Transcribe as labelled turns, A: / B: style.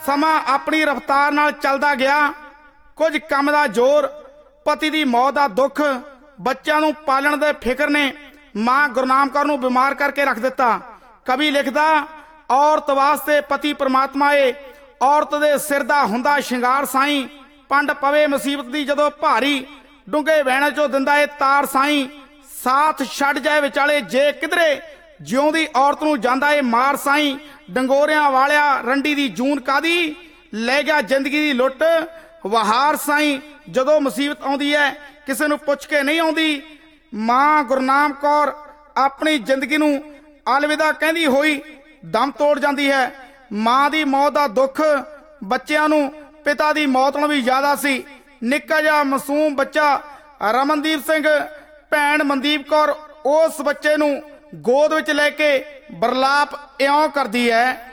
A: ਸਮਾਂ ਆਪਣੀ ਰਫ਼ਤਾਰ ਨਾਲ ਚੱਲਦਾ ਗਿਆ। ਕੁਝ ਕੰਮ ਦਾ ਜ਼ੋਰ, ਪਤੀ ਦੀ ਮੌਤ ਦਾ ਦੁੱਖ, ਬੱਚਿਆਂ ਨੂੰ ਪਾਲਣ ਦੇ ਫਿਕਰ ਨੇ ਮਾਂ ਗੁਰਨਾਮ ਕੌਰ ਨੂੰ ਬਿਮਾਰ ਕਰਕੇ ਰੱਖ ਦਿੱਤਾ। ਕਵੀ ਲਿਖਦਾ, ਔਰਤ ਵਾਸਤੇ ਪਤੀ ਪਰਮਾਤਮਾ ਏ, ਔਰਤ ਦੇ ਸਿਰ ਦਾ ਹੁੰਦਾ ਸ਼ਿੰਗਾਰ ਸਾਈਂ, ਪੰਡ ਪਵੇ ਮੁਸੀਬਤ ਦੀ ਜਦੋਂ ਭਾਰੀ, ਡੂੰਘੇ ਵਹਿਣ ਚੋਂ ਦਿੰਦਾ ਏ ਤਾਰ ਸਾਈਂ, ਸਾਥ ਛੱਡ ਜਾਏ ਵਿਚਾਲੇ ਜੇ ਕਿਧਰੇ, ਜਿਉਂਦੀ ਔਰਤ ਨੂੰ ਜਾਂਦਾ ਏ ਮਾਰ ਸਾਈਂ, ਡੰਗੋਰਿਆਂ ਵਾਲਿਆ ਰੰਡੀ ਦੀ ਜੂਨ ਕਾਦੀ, ਲੈ ਗਿਆ ਜ਼ਿੰਦਗੀ ਦੀ ਲੁੱਟ ਵਹਾਰ ਸਾਈਂ। ਜਦੋਂ ਮੁਸੀਬਤ ਆਉਂਦੀ ਹੈ ਕਿਸੇ ਨੂੰ ਪੁੱਛ ਕੇ ਨਹੀਂ ਆਉਂਦੀ। ਮਾਂ ਗੁਰਨਾਮ ਕੌਰ ਆਪਣੀ ਜ਼ਿੰਦਗੀ ਨੂੰ ਅਲਵਿਦਾ ਕਹਿੰਦੀ ਹੋਈ ਦਮ ਤੋੜ ਜਾਂਦੀ ਹੈ। ਮਾਂ ਦੀ ਮੌਤ ਦਾ ਦੁੱਖ ਬੱਚਿਆਂ ਨੂੰ ਪਿਤਾ ਦੀ ਮੌਤ ਨਾਲੋਂ ਵੀ ਜ਼ਿਆਦਾ ਸੀ। ਨਿੱਕਾ ਜਿਹਾ ਮਾਸੂਮ ਬੱਚਾ ਰਮਨਦੀਪ ਸਿੰਘ, ਭੈਣ ਮਨਦੀਪ ਕੌਰ ਉਸ ਬੱਚੇ ਨੂੰ ਗੋਦ ਵਿੱਚ ਲੈ ਕੇ ਬਰਲਾਪ ਇਉਂ ਕਰਦੀ ਹੈ।